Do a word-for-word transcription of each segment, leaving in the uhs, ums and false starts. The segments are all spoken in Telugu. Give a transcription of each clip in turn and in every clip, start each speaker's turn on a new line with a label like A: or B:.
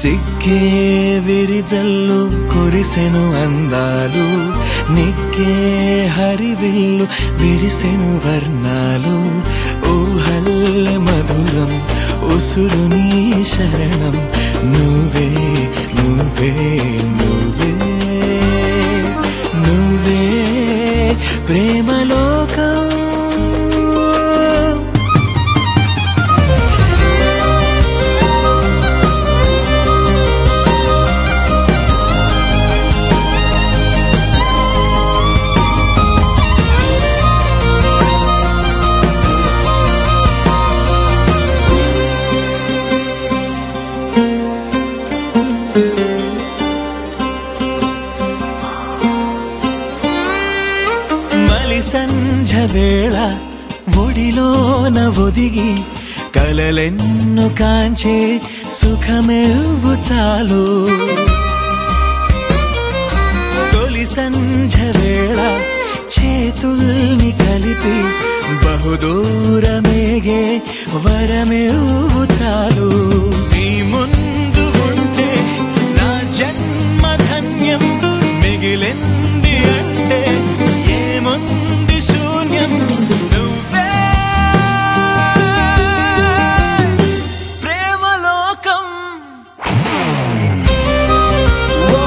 A: సిక్కే విరిజల్లు కురిసెను అందాలు, నిక్కే హరివిల్లు విరిసెను వర్ణాలు. ఊహల్లె మధురం ఉసురు నీ శరణం, నువ్వే నువ్వే నువ్వే నువ్వే ప్రేమలోకం. సంధ్య వేళ ఒడిలోన ఒదిగి కలలెన్ను కాంచే సుఖమెవ్వు చాలు. తొలి సంధ్య వేళ చేతుల్ని కలిపి బహుదూరమేగే వరమెవ్వు చాలు. నీ ముందు ఉంటే నా జన్మ ధన్యం, మిగిలింది అంటే ఏముంది శూన్యం. నువ్వే ప్రేమలోకం. ఓ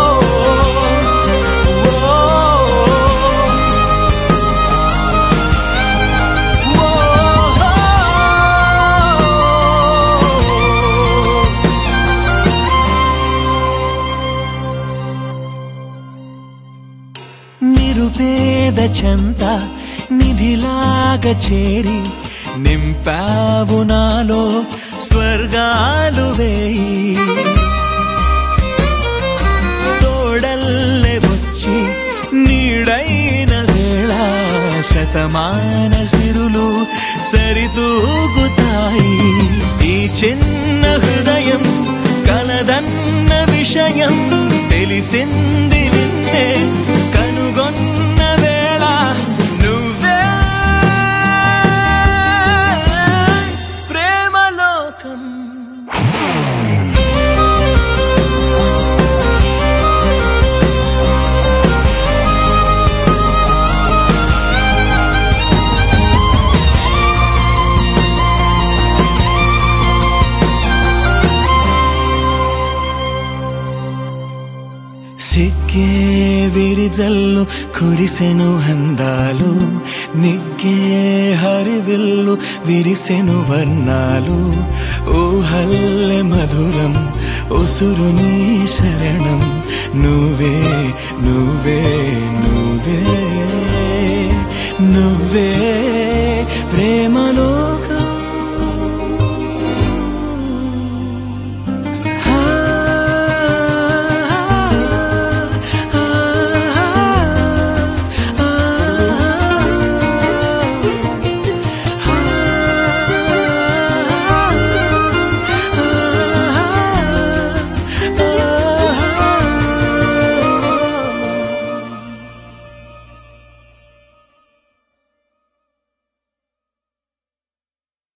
A: నిరుపేద చెంత నిధిలాగా చేరి నింపావు నాలో స్వర్గాలు వేయి. తోడల్లే వచ్చి నీడైన వేళ శతమాన సిరులు సరితూగుతాయి. ఈ చిన్న హృదయం కలదన్న విషయం తెలిసింది నిన్నే కనుగొన్న వేళ. నువ్వే ప్రేమలోకం. సిక్కే విరిజల్లు కురిసెను అందాలు, నిక్కే హరివిల్లు విరిసెను వర్ణాలు. ఊహల్లె మధురం ఉసురు నీ శరణం, నువ్వే నువ్వే నువ్వే నువ్వే